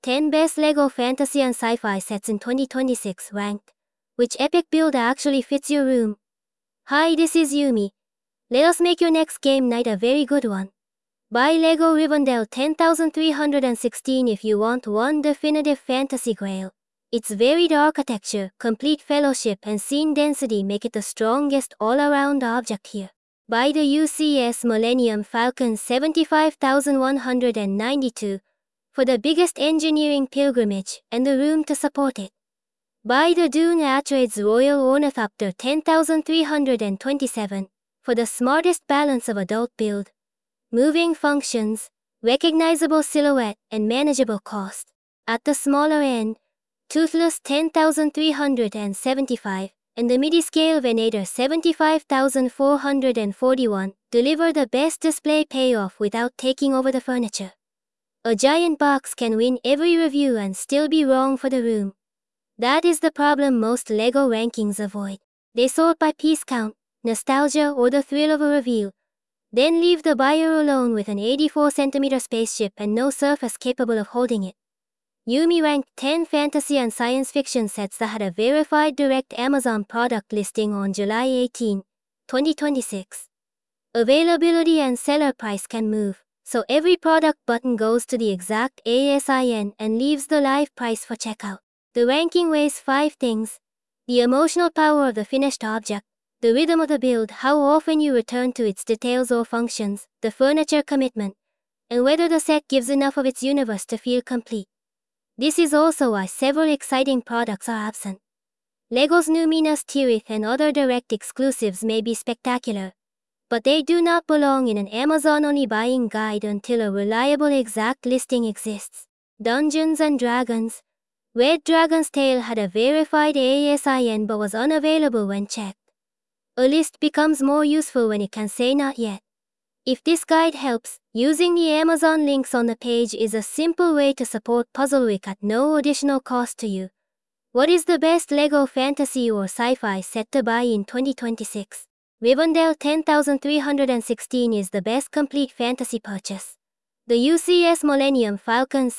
10 Best LEGO Fantasy and Sci-Fi Sets in 2026 ranked. Which epic build actually fits your room? Hi, this is Yumi. Let us make your next game night a very good one. Buy LEGO Rivendell 10316 if you want one definitive fantasy grail. Its varied architecture, complete fellowship, and scene density make it the strongest all-around object here. Buy the UCS Millennium Falcon 75192 for the biggest engineering pilgrimage and the room to support it. Buy the Dune Atreides Royal Ornithopter 10327 for the smartest balance of adult build, moving functions, recognizable silhouette, and manageable cost. At the smaller end, Toothless 10375 and the midi-scale Venator 75441 deliver the best display payoff without taking over the furniture. A giant box can win every review and still be wrong for the room. That is the problem most LEGO rankings avoid. They sort by piece count, nostalgia, or the thrill of a reveal, then leave the buyer alone with an 84cm spaceship and no surface capable of holding it. Yumi ranked 10 fantasy and science fiction sets that had a verified direct Amazon product listing on July 18, 2026. Availability and seller price can move, so every product button goes to the exact ASIN and leaves the live price for checkout. The ranking weighs 5 things: the emotional power of the finished object, the rhythm of the build, how often you return to its details or functions, the furniture commitment, and whether the set gives enough of its universe to feel complete. This is also why several exciting products are absent. LEGO's new Minas Tirith and other direct exclusives may be spectacular, but they do not belong in an Amazon-only buying guide until a reliable exact listing exists. Dungeons & Dragons. Red Dragon's Tale had a verified ASIN but was unavailable when checked. A list becomes more useful when it can say not yet. If this guide helps, using the Amazon links on the page is a simple way to support Puzzleweek at no additional cost to you. What is the best LEGO fantasy or sci-fi set to buy in 2026? Rivendell 10316 is the best complete fantasy purchase. The UCS Millennium Falcon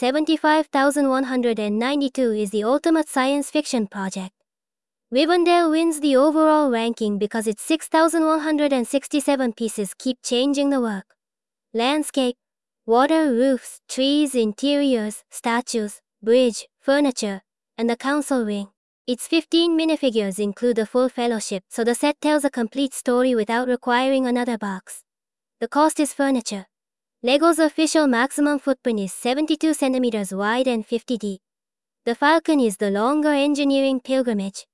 75192 is the ultimate science fiction project. Rivendell wins the overall ranking because its 6,167 pieces keep changing the work. Landscape, water, roofs, trees, interiors, statues, bridge, furniture, and the council ring. Its 15 minifigures include the full fellowship, so the set tells a complete story without requiring another box. The cost is furniture. LEGO's official maximum footprint is 72 cm wide and 50 deep. The Falcon is the longer engineering pilgrimage.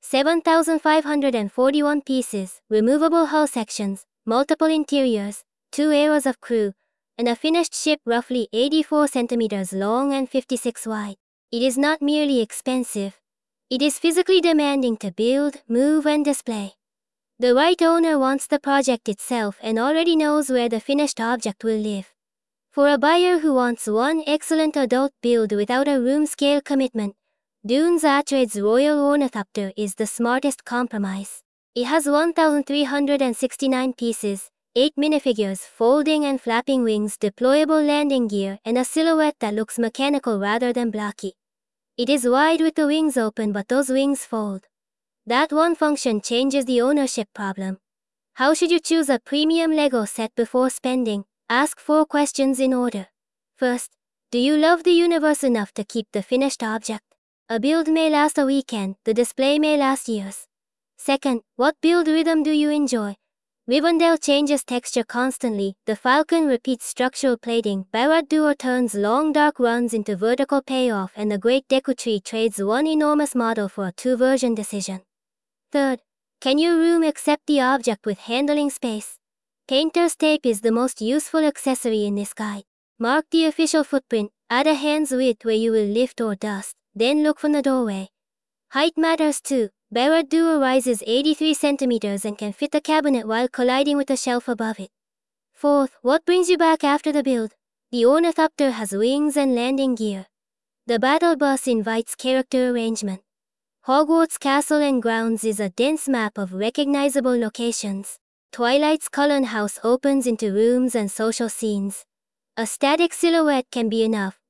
7,541 pieces, removable hull sections, multiple interiors, 2 eras of crew, and a finished ship roughly 84 centimeters long and 56 wide. It is not merely expensive. It is physically demanding to build, move, and display. The right owner wants the project itself and already knows where the finished object will live. For a buyer who wants one excellent adult build without a room-scale commitment, Dune's Atreides Royal Ornithopter is the smartest compromise. It has 1,369 pieces, 8 minifigures, folding and flapping wings, deployable landing gear, and a silhouette that looks mechanical rather than blocky. It is wide with the wings open, but those wings fold. That one function changes the ownership problem. How should you choose a premium LEGO set before spending? Ask 4 questions in order. First, do you love the universe enough to keep the finished object? A build may last a weekend, the display may last years. Second, what build rhythm do you enjoy? Rivendell changes texture constantly, the Falcon repeats structural plating, Barad-dûr turns long dark runs into vertical payoff, and the Great Deku Tree trades one enormous model for a 2-version decision. Third, can your room accept the object with handling space? Painter's tape is the most useful accessory in this guide. Mark the official footprint, add a hand's width where you will lift or dust, then look from the doorway. Height matters too. Barad-dûr rises 83 centimeters and can fit a cabinet while colliding with a shelf above it. Fourth, what brings you back after the build? The Ornithopter has wings and landing gear. The Battle Bus invites character arrangement. Hogwarts Castle and Grounds is a dense map of recognizable locations. Twilight's Cullen House opens into rooms and social scenes. A static silhouette can be enough,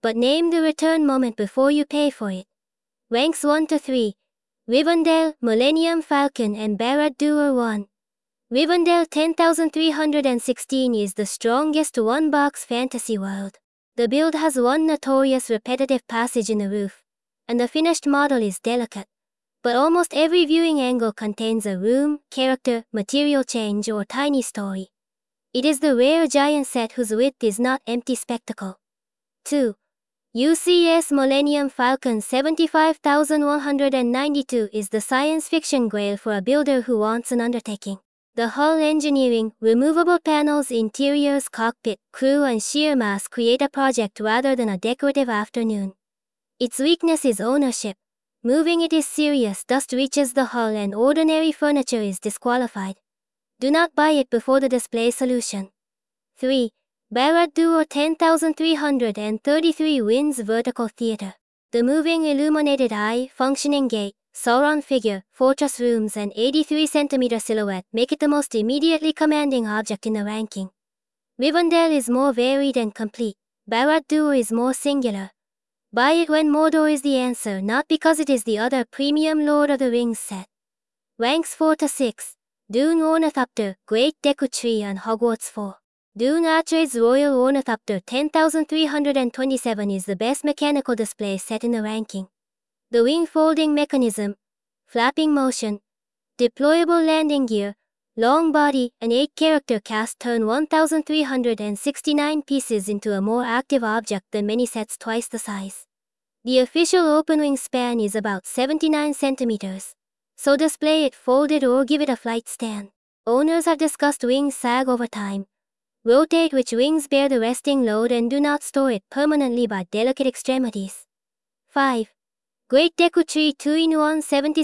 but name the return moment before you pay for it. Ranks 1 to 3. Rivendell, Millennium Falcon and Barad-dûr 1. Rivendell 10316 is the strongest one-box fantasy world. The build has one notorious repetitive passage in the roof, and the finished model is delicate. But almost every viewing angle contains a room, character, material change, or tiny story. It is the rare giant set whose width is not empty spectacle. 2. UCS Millennium Falcon 75192 is the science fiction grail for a builder who wants an undertaking. The hull engineering, removable panels, interiors, cockpit, crew, and sheer mass create a project rather than a decorative afternoon. Its weakness is ownership. Moving it is serious, dust reaches the hull and ordinary furniture is disqualified. Do not buy it before the display solution. 3. Barad-dûr 10333 wins vertical theater. The moving illuminated eye, functioning gate, Sauron figure, fortress rooms and 83 cm silhouette make it the most immediately commanding object in the ranking. Rivendell is more varied and complete. Barad-dûr is more singular. Buy it when Mordor is the answer, not because it is the other premium Lord of the Rings set. Ranks 4 to 6. Dune Ornithopter, Great Deku Tree and Hogwarts 4. Dune Atreides Royal Ornithopter 10327 is the best mechanical display set in the ranking. The wing folding mechanism, flapping motion, deployable landing gear, long body, and 8-character cast turn 1,369 pieces into a more active object than many sets twice the size. The official open wingspan is about 79 centimeters, so display it folded or give it a flight stand. Owners have discussed wings sag over time. Rotate which wings bear the resting load and do not store it permanently by delicate extremities. 5. Great Deku Tree 2-in-1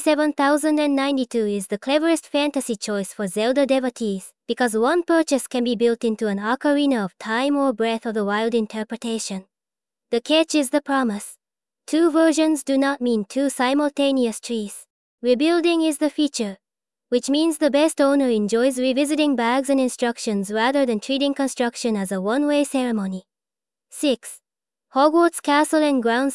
77092 is the cleverest fantasy choice for Zelda devotees, because one purchase can be built into an Ocarina of Time or Breath of the Wild interpretation. The catch is the promise. 2 versions do not mean 2 simultaneous trees. Rebuilding is the feature, which means the best owner enjoys revisiting bags and instructions rather than treating construction as a one-way ceremony. 6. Hogwarts Castle and Grounds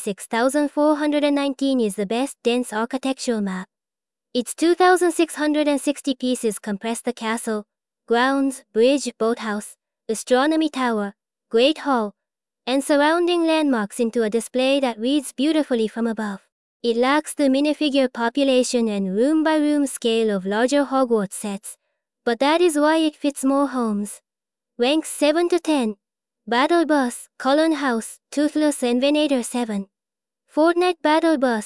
76419 is the best dense architectural map. Its 2,660 pieces compress the castle, grounds, bridge, boathouse, astronomy tower, great hall, and surrounding landmarks into a display that reads beautifully from above. It lacks the minifigure population and room-by-room scale of larger Hogwarts sets, but that is why it fits more homes. Ranks 7 to 10. Battle Bus, Cullen House, Toothless and Venator 7. Fortnite Battle Bus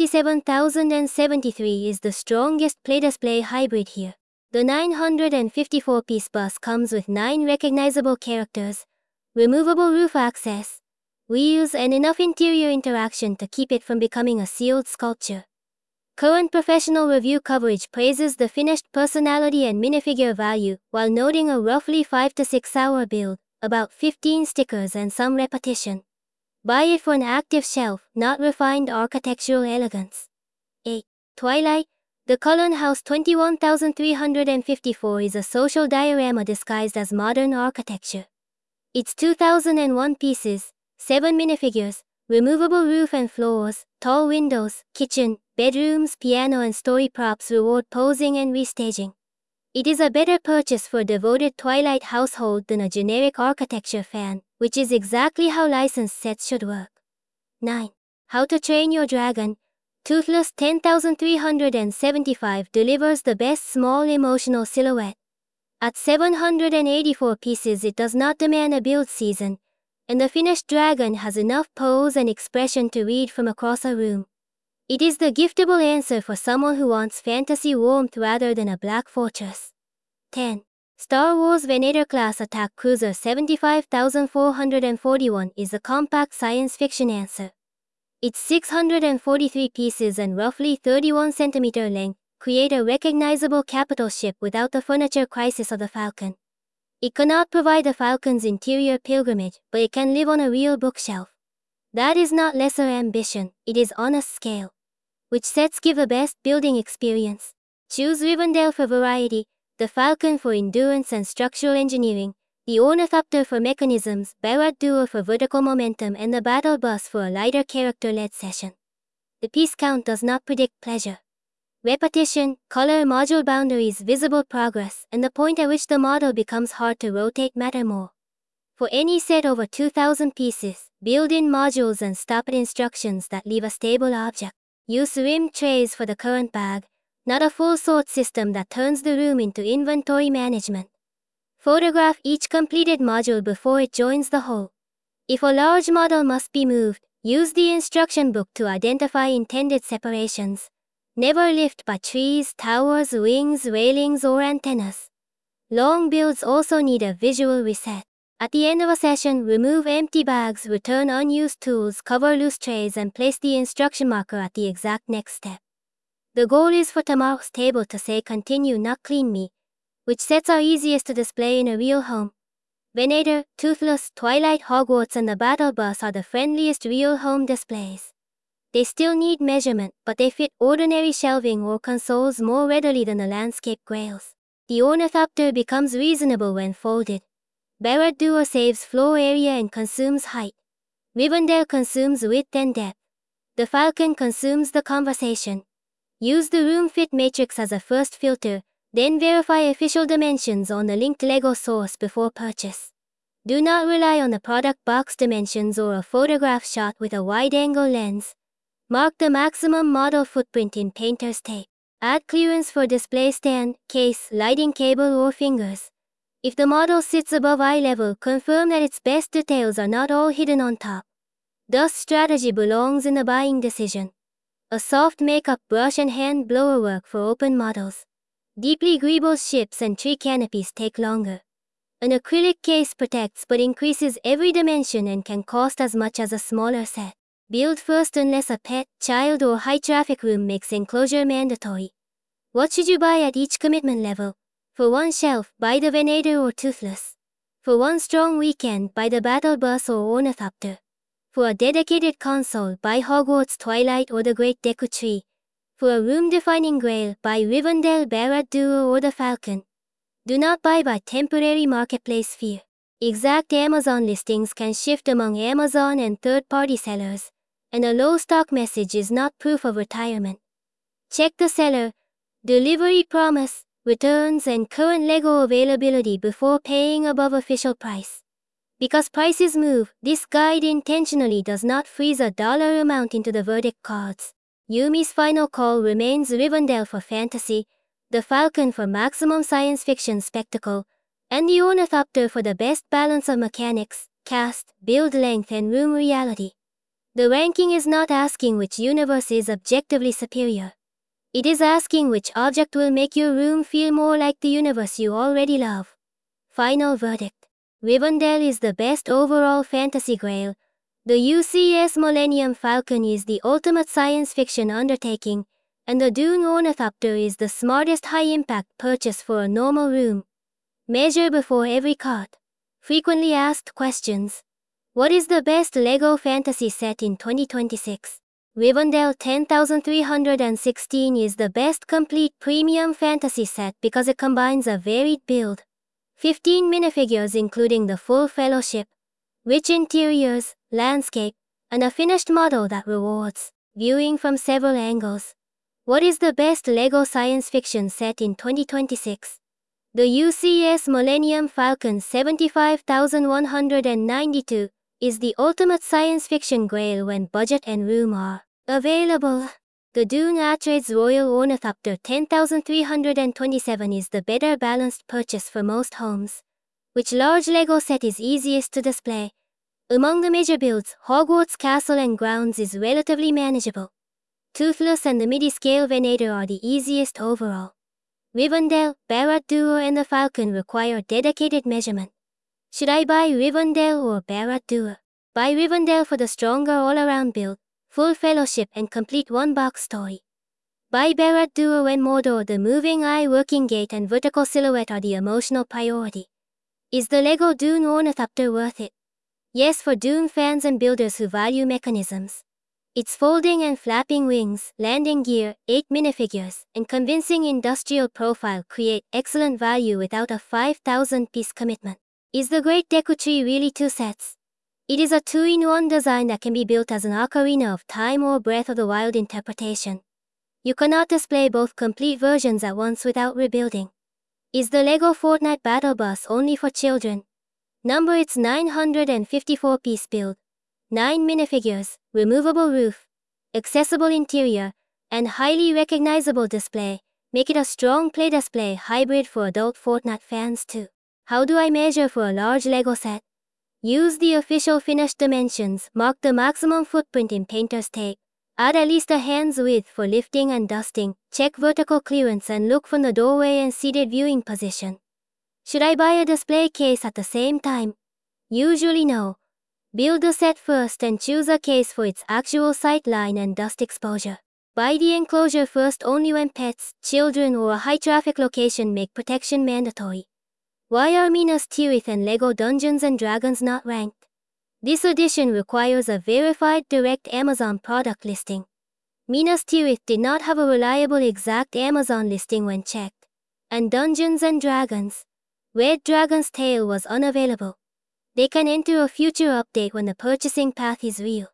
77073 is the strongest play-display hybrid here. The 954-piece bus comes with 9 recognizable characters, removable roof access, wheels and enough interior interaction to keep it from becoming a sealed sculpture. Current professional review coverage praises the finished personality and minifigure value while noting a roughly 5 to 6 hour build, about 15 stickers and some repetition. Buy it for an active shelf, not refined architectural elegance. 8. Twilight, the Cullen House 21354 is a social diorama disguised as modern architecture. Its 2001 pieces, 7 minifigures, removable roof and floors, tall windows, kitchen, bedrooms, piano and story props reward posing and restaging. It is a better purchase for a devoted Twilight household than a generic architecture fan, which is exactly how licensed sets should work. 9. How to Train Your Dragon, Toothless 10375 delivers the best small emotional silhouette. At 784 pieces it does not demand a build season, and the finished dragon has enough pose and expression to read from across a room. It is the giftable answer for someone who wants fantasy warmth rather than a black fortress. 10. Star Wars Venator Class Attack Cruiser 75441 is a compact science fiction answer. Its 643 pieces and roughly 31 cm length create a recognizable capital ship without the furniture crisis of the Falcon. It cannot provide the Falcon's interior pilgrimage, but it can live on a real bookshelf. That is not lesser ambition, it is honest scale. Which sets give the best building experience? Choose Rivendell for variety, the Falcon for endurance and structural engineering, the Ornithopter for mechanisms, Barrett Duo for vertical momentum, and the Battle Bus for a lighter character-led session. The piece count does not predict pleasure. Repetition, color module boundaries, visible progress, and the point at which the model becomes hard to rotate matter more. For any set over 2,000 pieces, build-in modules and stop-it instructions that leave a stable object. Use rim trays for the current bag, not a full sort system that turns the room into inventory management. Photograph each completed module before it joins the whole. If a large model must be moved, use the instruction book to identify intended separations. Never lift by trees, towers, wings, railings, or antennas. Long builds also need a visual reset. At the end of a session, remove empty bags, return unused tools, cover loose trays, and place the instruction marker at the exact next step. The goal is for tomorrow's table to say continue, not clean me. Which sets are easiest to display in a real home? Venator, Toothless, Twilight, Hogwarts, and the Battle Bus are the friendliest real home displays. They still need measurement, but they fit ordinary shelving or consoles more readily than the landscape grails. The Ornithopter becomes reasonable when folded. Barrett Duo saves floor area and consumes height. Rivendell consumes width and depth. The Falcon consumes the conversation. Use the room fit matrix as a first filter, then verify official dimensions on the linked LEGO source before purchase. Do not rely on the product box dimensions or a photograph shot with a wide-angle lens. Mark the maximum model footprint in painter's tape. Add clearance for display stand, case, lighting cable, or fingers. If the model sits above eye level, confirm that its best details are not all hidden on top. Thus, strategy belongs in the buying decision. A soft makeup brush and hand blower work for open models. Deeply greeble ships and tree canopies take longer. An acrylic case protects but increases every dimension and can cost as much as a smaller set. Build first unless a pet, child, or high-traffic room makes enclosure mandatory. What should you buy at each commitment level? For one shelf, buy the Venator or Toothless. For one strong weekend, buy the Battle Bus or Ornithopter. For a dedicated console, buy Hogwarts, Twilight, or the Great Deku Tree. For a room-defining grail, buy Rivendell, Barrett Duo, or the Falcon. Do not buy by temporary marketplace fear. Exact Amazon listings can shift among Amazon and third-party sellers, and a low stock message is not proof of retirement. Check the seller, delivery promise, returns, and current LEGO availability before paying above official price. Because prices move, this guide intentionally does not freeze a dollar amount into the verdict cards. Yumi's final call remains Rivendell for fantasy, the Falcon for maximum science fiction spectacle, and the Ornithopter for the best balance of mechanics, cast, build length, and room reality. The ranking is not asking which universe is objectively superior. It is asking which object will make your room feel more like the universe you already love. Final verdict. Rivendell is the best overall fantasy grail. The UCS Millennium Falcon is the ultimate science fiction undertaking, and the Dune Ornithopter is the smartest high-impact purchase for a normal room. Measure before every cart. Frequently asked questions. What is the best LEGO fantasy set in 2026? Rivendell 10316 is the best complete premium fantasy set because it combines a varied build. 15 minifigures including the full Fellowship, rich interiors, landscape, and a finished model that rewards viewing from several angles. What is the best LEGO science fiction set in 2026? The UCS Millennium Falcon 75192 is the ultimate science fiction grail when budget and room are available. The Dune Atreides Royal Ornithopter 10327 is the better balanced purchase for most homes. Which large LEGO set is easiest to display? Among the major builds, Hogwarts Castle and Grounds is relatively manageable. Toothless and the midi-scale Venator are the easiest overall. Rivendell, Barrett Duo, and the Falcon require dedicated measurement. Should I buy Rivendell or Barrett Duo? Buy Rivendell for the stronger all-around build, full Fellowship, and complete one-box story. Buy Barrett Duo when Mordor, the moving eye, working gate, and vertical silhouette are the emotional priority. Is the LEGO Dune Ornithopter worth it? Yes, for Dune fans and builders who value mechanisms. Its folding and flapping wings, landing gear, 8 minifigures, and convincing industrial profile create excellent value without a 5,000-piece commitment. Is the Great Deku Tree really 2 sets? It is a 2-in-1 design that can be built as an Ocarina of Time or Breath of the Wild interpretation. You cannot display both complete versions at once without rebuilding. Is the LEGO Fortnite Battle Bus only for children? Number its 954-piece build. 9 minifigures, removable roof, accessible interior, and highly recognizable display make it a strong play display hybrid for adult Fortnite fans too. How do I measure for a large LEGO set? Use the official finished dimensions, mark the maximum footprint in painter's tape, add at least a hand's width for lifting and dusting, check vertical clearance and look from the doorway and seated viewing position. Should I buy a display case at the same time? Usually no. Build the set first and choose a case for its actual sight line and dust exposure. Buy the enclosure first only when pets, children or a high traffic location make protection mandatory. Why are Minas Tirith and LEGO Dungeons & Dragons not ranked? This edition requires a verified direct Amazon product listing. Minas Tirith did not have a reliable exact Amazon listing when checked. And Dungeons & Dragons, Red Dragon's Tail was unavailable. They can enter a future update when the purchasing path is real.